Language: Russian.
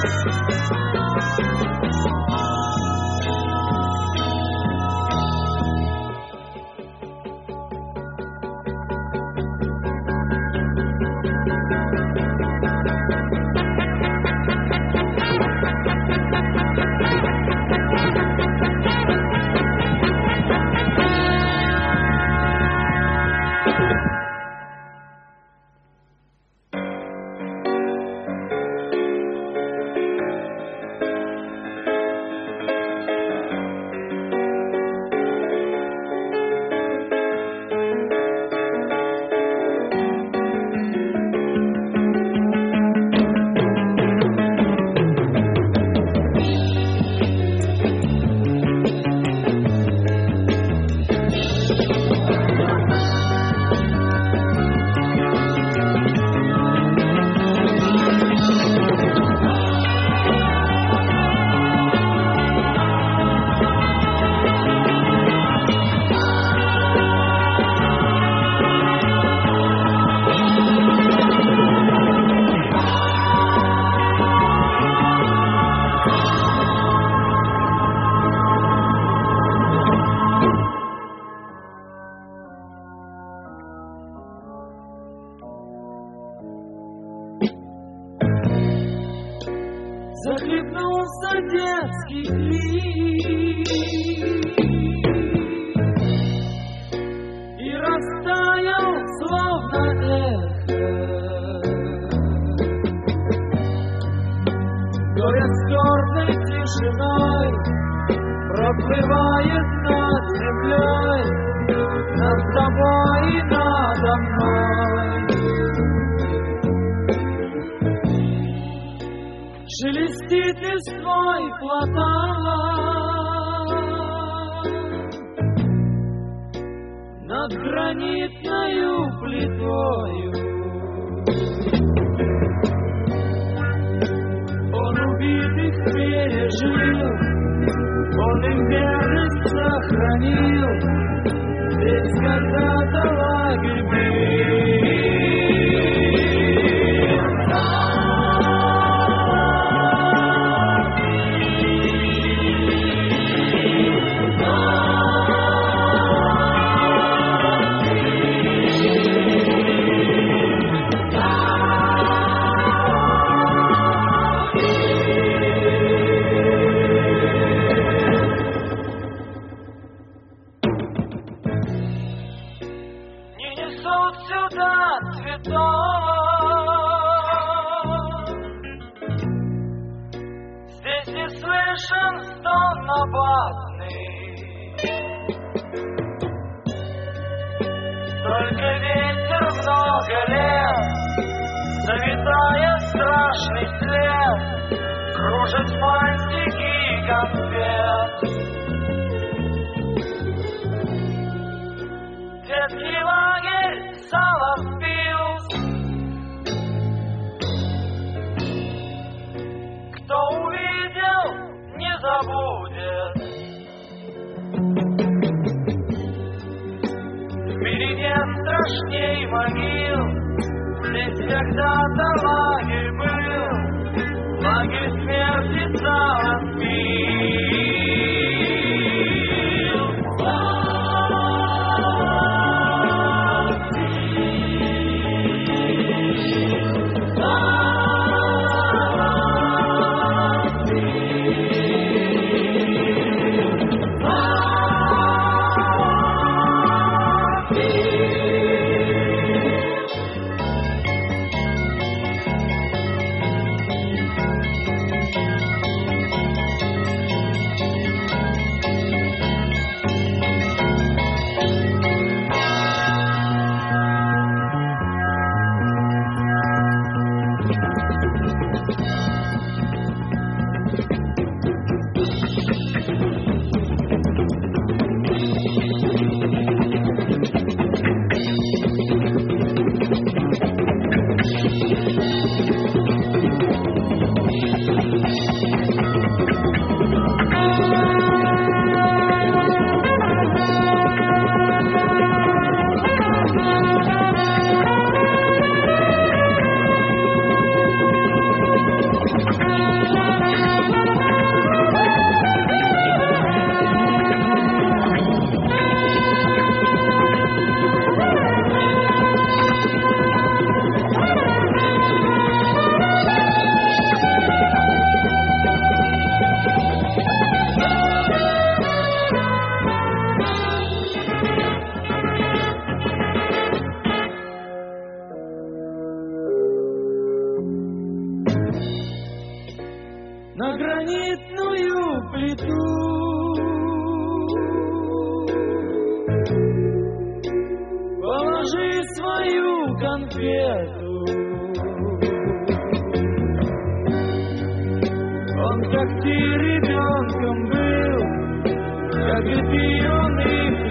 Захлебнулся детский крик и растаял, словно эхо. Горя с черной тишиной проплывает над землей, над тобой и надо мной. Шелестит листвой плота, над гранитною плитою. Он убитых пережил, он им верность сохранил, здесь когда-то лагерь был. Здесь не слышен стон набатный, только ветер много лет, заметая страшный след, кружит фантики конфет. Детский лагерь Саласпилс, кто увидел, не забудет. В мире нет страшней могил, здесь когда-то лагерь был, лагерь смерти Саласпилс. на гранитную плиту. Положи свою конфету. Он как ты ребенком был, как и ты, он и